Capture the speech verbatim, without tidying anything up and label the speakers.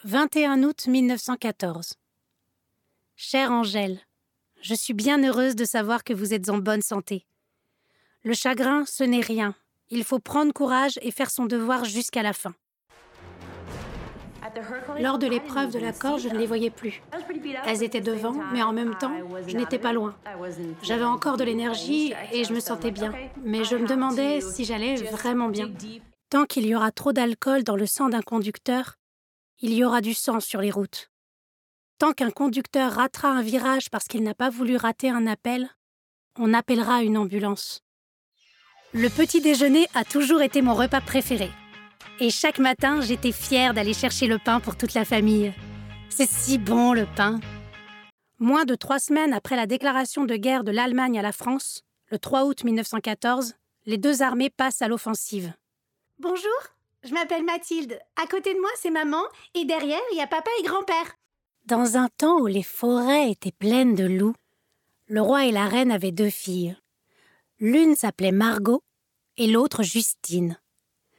Speaker 1: vingt et un août mille neuf cent quatorze. Chère Angèle, je suis bien heureuse de savoir que vous êtes en bonne santé. Le chagrin, ce n'est rien. Il faut prendre courage et faire son devoir jusqu'à la fin. Lors de l'épreuve de l'accord, je ne les voyais plus. Elles étaient devant, mais en même temps, je n'étais pas loin. J'avais encore de l'énergie et je me sentais bien. Mais je me demandais si j'allais vraiment bien. Tant qu'il y aura trop d'alcool dans le sang d'un conducteur, il y aura du sang sur les routes. Tant qu'un conducteur ratera un virage parce qu'il n'a pas voulu rater un appel, on appellera une ambulance. Le petit déjeuner a toujours été mon repas préféré. Et chaque matin, j'étais fière d'aller chercher le pain pour toute la famille. C'est si bon, le pain. Moins de trois semaines après la déclaration de guerre de l'Allemagne à la France, le trois août mille neuf cent quatorze, les deux armées passent à l'offensive.
Speaker 2: Bonjour, je m'appelle Mathilde. À côté de moi, c'est maman, et derrière, il y a papa et grand-père.
Speaker 1: Dans un temps où les forêts étaient pleines de loups, le roi et la reine avaient deux filles. L'une s'appelait Margot et l'autre Justine.